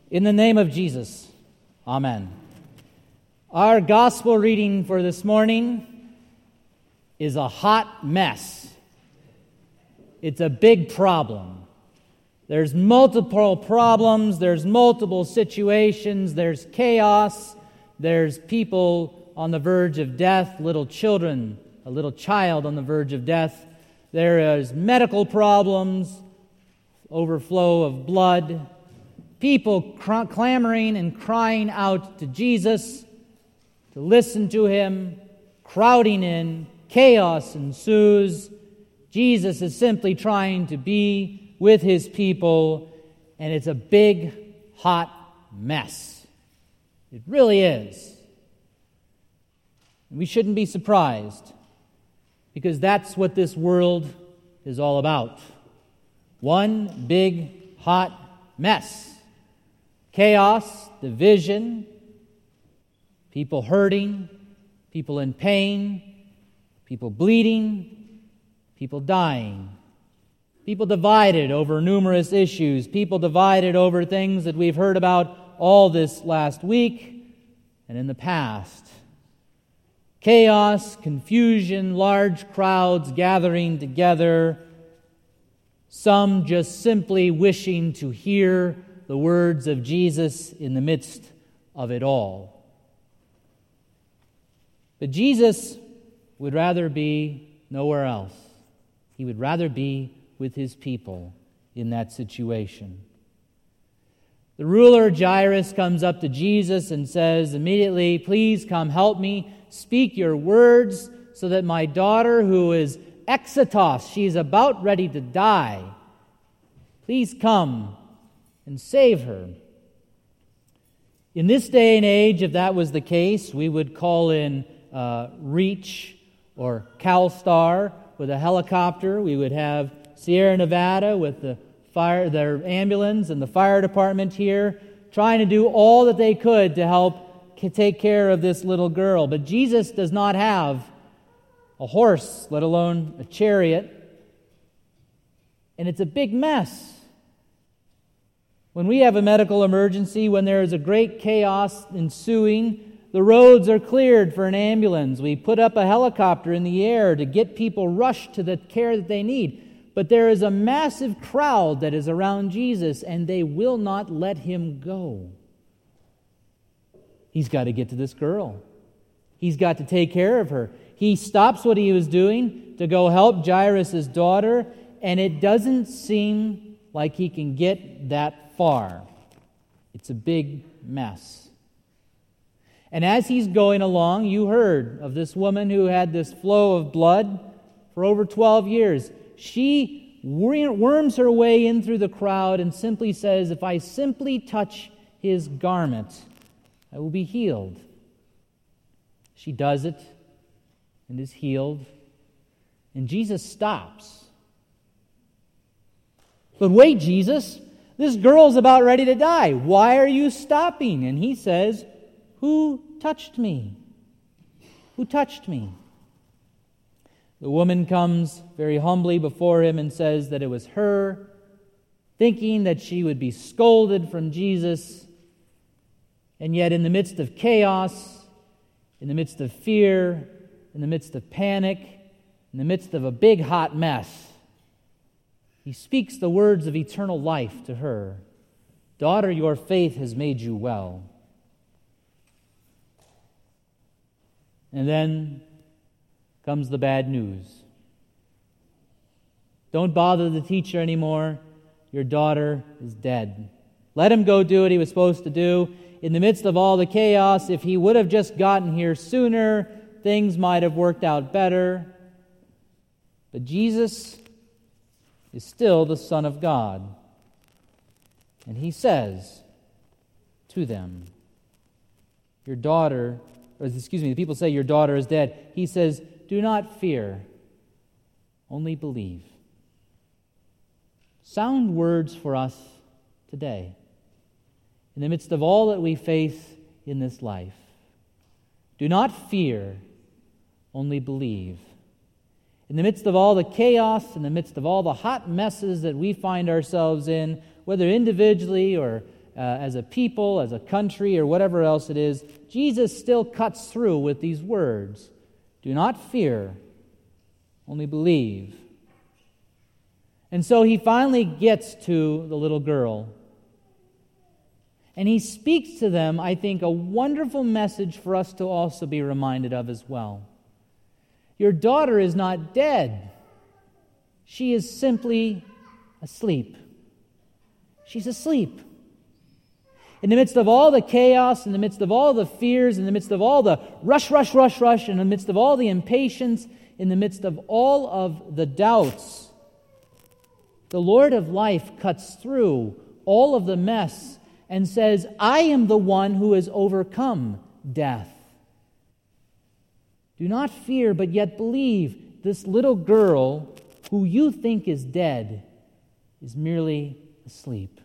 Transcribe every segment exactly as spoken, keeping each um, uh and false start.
In the name of Jesus, amen. Our gospel reading for this morning is a hot mess. It's a big problem. There's multiple problems, there's multiple situations, there's chaos, there's people on the verge of death, little children, a little child on the verge of death. There is medical problems, overflow of blood, people cr- clamoring and crying out to Jesus to listen to him, crowding in, chaos ensues. Jesus is simply trying to be with his people, and it's a big, hot mess. It really is. We shouldn't be surprised, because that's what this world is all about. One big, hot mess. Chaos, division, people hurting, people in pain, people bleeding, people dying, people divided over numerous issues, people divided over things that we've heard about all this last week and in the past. Chaos, confusion, large crowds gathering together, some just simply wishing to hear the words of Jesus in the midst of it all. But Jesus would rather be nowhere else. He would rather be with his people in that situation. The ruler Jairus comes up to Jesus and says immediately, "Please come help me. Speak your words so that my daughter, who is exitos, she's about ready to die. Please come and save her." In this day and age, if that was the case, we would call in uh, REACH or CalStar with a helicopter. We would have Sierra Nevada with the fire, their ambulance and the fire department here, trying to do all that they could to help take care of this little girl. But Jesus does not have a horse, let alone a chariot, and it's a big mess. When we have a medical emergency, when there is a great chaos ensuing, the roads are cleared for an ambulance. We put up a helicopter in the air to get people rushed to the care that they need. But there is a massive crowd that is around Jesus, and they will not let him go. He's got to get to this girl. He's got to take care of her. He stops what he was doing to go help Jairus' daughter, and it doesn't seem like he can get that far. It's a big mess. And as he's going along, you heard of this woman who had this flow of blood for over twelve years. She worms her way in through the crowd and simply says, "If I simply touch his garment, I will be healed." She does it and is healed. And Jesus stops. "But wait, Jesus, this girl's about ready to die. Why are you stopping?" And he says, "Who touched me? Who touched me?" The woman comes very humbly before him and says that it was her, thinking that she would be scolded from Jesus. And yet in the midst of chaos, in the midst of fear, in the midst of panic, in the midst of a big hot mess, he speaks the words of eternal life to her. "Daughter, your faith has made you well." And then comes the bad news. "Don't bother the teacher anymore. Your daughter is dead." Let him go do what he was supposed to do. In the midst of all the chaos, if he would have just gotten here sooner, things might have worked out better. But Jesus is still the Son of God. And he says to them, "Your daughter," or excuse me, the people say, "Your daughter is dead." He says, "Do not fear, only believe." Sound words for us today, in the midst of all that we face in this life. Do not fear, only believe. In the midst of all the chaos, in the midst of all the hot messes that we find ourselves in, whether individually or uh, as a people, as a country, or whatever else it is, Jesus still cuts through with these words. Do not fear, only believe. And so he finally gets to the little girl. And he speaks to them, I think, a wonderful message for us to also be reminded of as well. Your daughter is not dead. She is simply asleep. She's asleep. In the midst of all the chaos, in the midst of all the fears, in the midst of all the rush, rush, rush, rush, in the midst of all the impatience, in the midst of all of the doubts, the Lord of life cuts through all of the mess and says, I am the one who has overcome death. Do not fear, but yet believe. This little girl, who you think is dead, is merely asleep.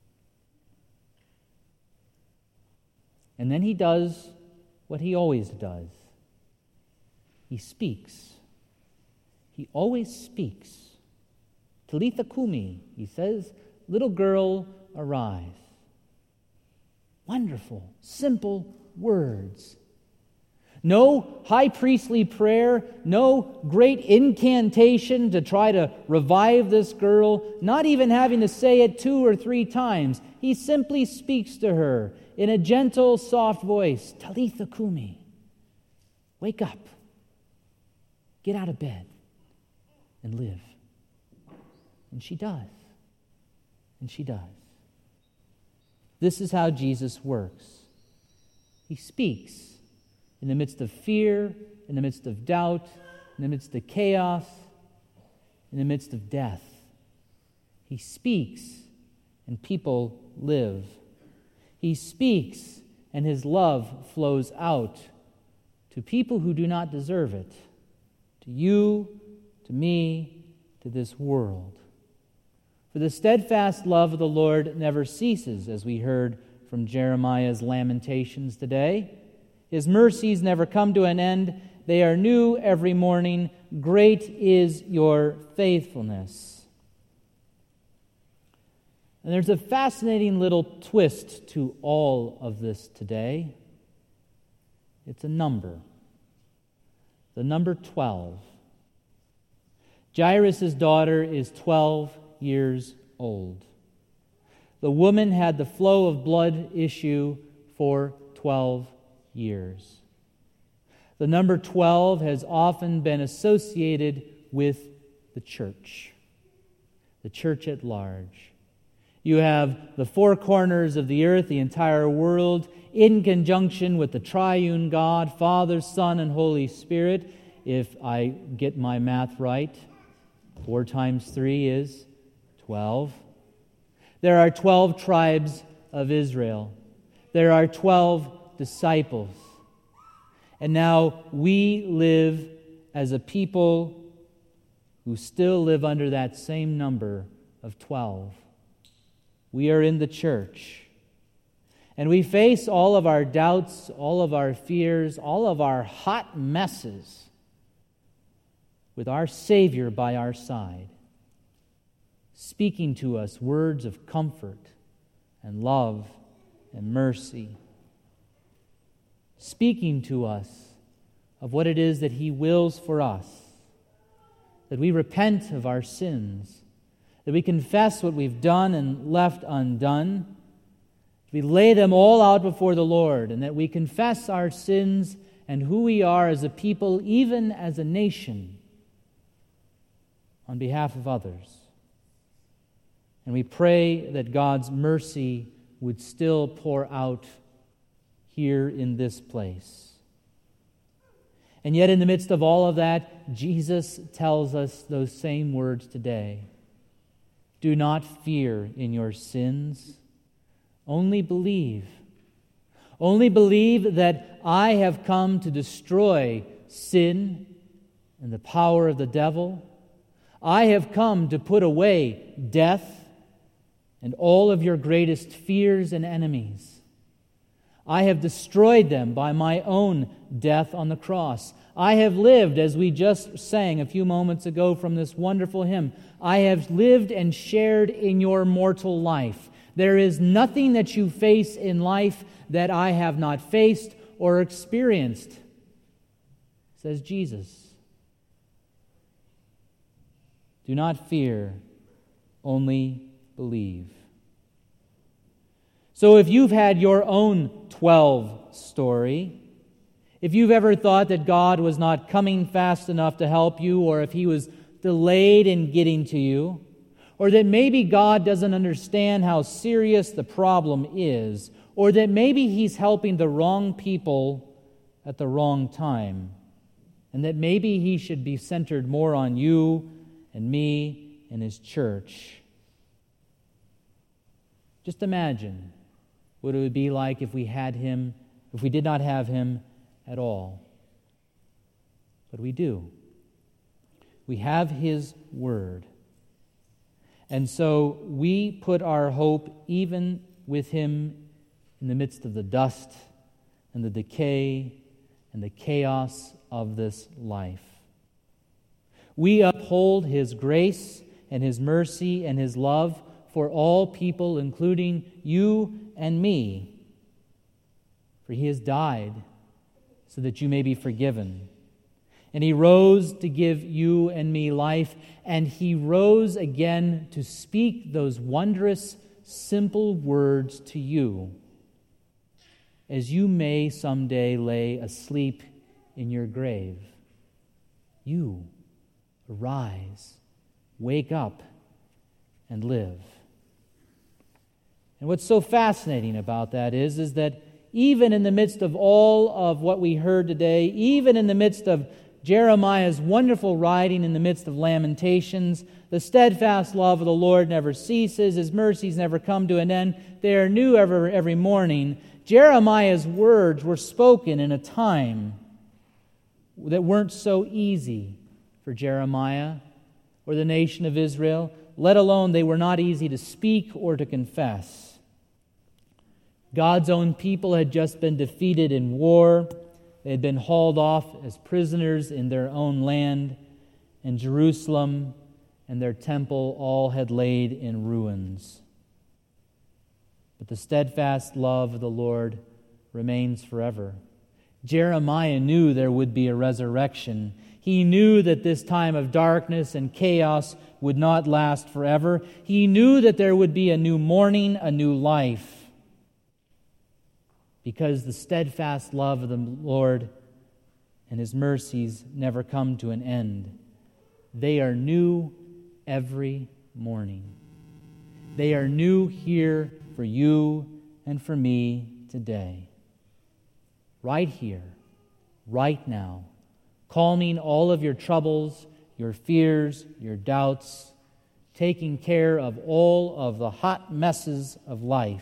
And then he does what he always does. He speaks. He always speaks. Talitha kumi, he says, little girl, arise. Wonderful, simple words. No high priestly prayer, no great incantation to try to revive this girl, not even having to say it two or three times. He simply speaks to her in a gentle, soft voice, Talitha kumi, wake up, get out of bed, and live. And she does. And she does. This is how Jesus works. He speaks in the midst of fear, in the midst of doubt, in the midst of chaos, in the midst of death. He speaks, and people live. He speaks, and his love flows out to people who do not deserve it, to you, to me, to this world. For the steadfast love of the Lord never ceases, as we heard from Jeremiah's Lamentations today. His mercies never come to an end. They are new every morning. Great is your faithfulness. And there's a fascinating little twist to all of this today. It's a number. The number twelve. Jairus' daughter is twelve years old. The woman had the flow of blood issue for twelve years. The number twelve has often been associated with the church, the church at large. You have the four corners of the earth, the entire world, in conjunction with the triune God, Father, Son, and Holy Spirit. If I get my math right, four times three is twelve. There are twelve tribes of Israel. There are twelve disciples. And now we live as a people who still live under that same number of twelve. We are in the church. And we face all of our doubts, all of our fears, all of our hot messes with our Savior by our side, speaking to us words of comfort and love and mercy, speaking to us of what it is that He wills for us, that we repent of our sins, that we confess what we've done and left undone, we lay them all out before the Lord, and that we confess our sins and who we are as a people, even as a nation, on behalf of others. And we pray that God's mercy would still pour out here in this place. And yet in the midst of all of that, Jesus tells us those same words today. Do not fear in your sins. Only believe. Only believe that I have come to destroy sin and the power of the devil. I have come to put away death and all of your greatest fears and enemies. I have destroyed them by my own death on the cross. I have lived, as we just sang a few moments ago from this wonderful hymn, I have lived and shared in your mortal life. There is nothing that you face in life that I have not faced or experienced, says Jesus. Do not fear, only believe. So if you've had your own twelve story, if you've ever thought that God was not coming fast enough to help you, or if He was delayed in getting to you, or that maybe God doesn't understand how serious the problem is, or that maybe He's helping the wrong people at the wrong time, and that maybe He should be centered more on you and me and His church. Just imagine what it would be like if we had Him, if we did not have Him at all. But we do. We have His Word. And so we put our hope even with Him in the midst of the dust and the decay and the chaos of this life. We uphold His grace and His mercy and His love for all people, including you and me. For He has died so that you may be forgiven. And He rose to give you and me life, and He rose again to speak those wondrous, simple words to you, as you may someday lay asleep in your grave. You arise, wake up, and live. And what's so fascinating about that is, is that even in the midst of all of what we heard today, even in the midst of Jeremiah's wonderful writing, in the midst of Lamentations, the steadfast love of the Lord never ceases, His mercies never come to an end, they are new every, every morning. Jeremiah's words were spoken in a time that weren't so easy for Jeremiah or the nation of Israel, let alone they were not easy to speak or to confess. God's own people had just been defeated in war. They had been hauled off as prisoners in their own land, and Jerusalem and their temple all had laid in ruins. But the steadfast love of the Lord remains forever. Jeremiah knew there would be a resurrection. He knew that this time of darkness and chaos would not last forever. He knew that there would be a new morning, a new life, because the steadfast love of the Lord and His mercies never come to an end. They are new every morning. They are new here for you and for me today. Right here, right now, calming all of your troubles, your fears, your doubts, taking care of all of the hot messes of life,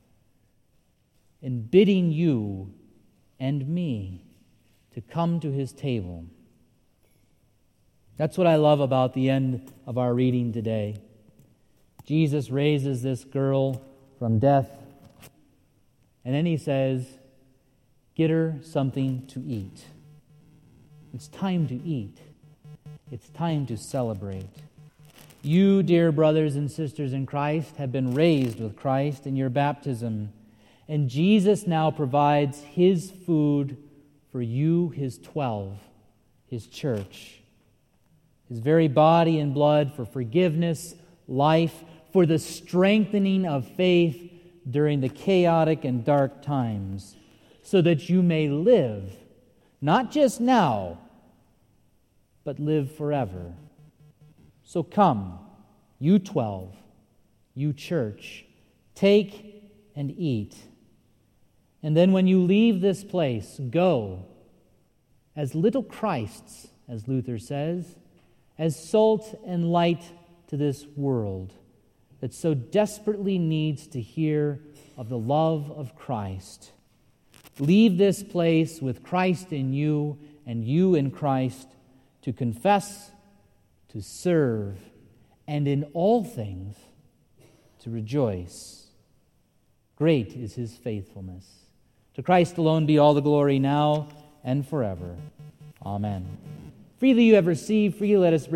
and bidding you and me to come to His table. That's what I love about the end of our reading today. Jesus raises this girl from death, and then He says, get her something to eat. It's time to eat. It's time to celebrate. You, dear brothers and sisters in Christ, have been raised with Christ in your baptism. And Jesus now provides His food for you, His twelve, His church. His very body and blood for forgiveness, life, for the strengthening of faith during the chaotic and dark times, so that you may live, not just now, but live forever. So come, you twelve, you church, take and eat. And then when you leave this place, go as little Christs, as Luther says, as salt and light to this world that so desperately needs to hear of the love of Christ. Leave this place with Christ in you and you in Christ to confess, to serve, and in all things to rejoice. Great is His faithfulness. To Christ alone be all the glory now and forever. Amen. Freely you have received, freely let us bring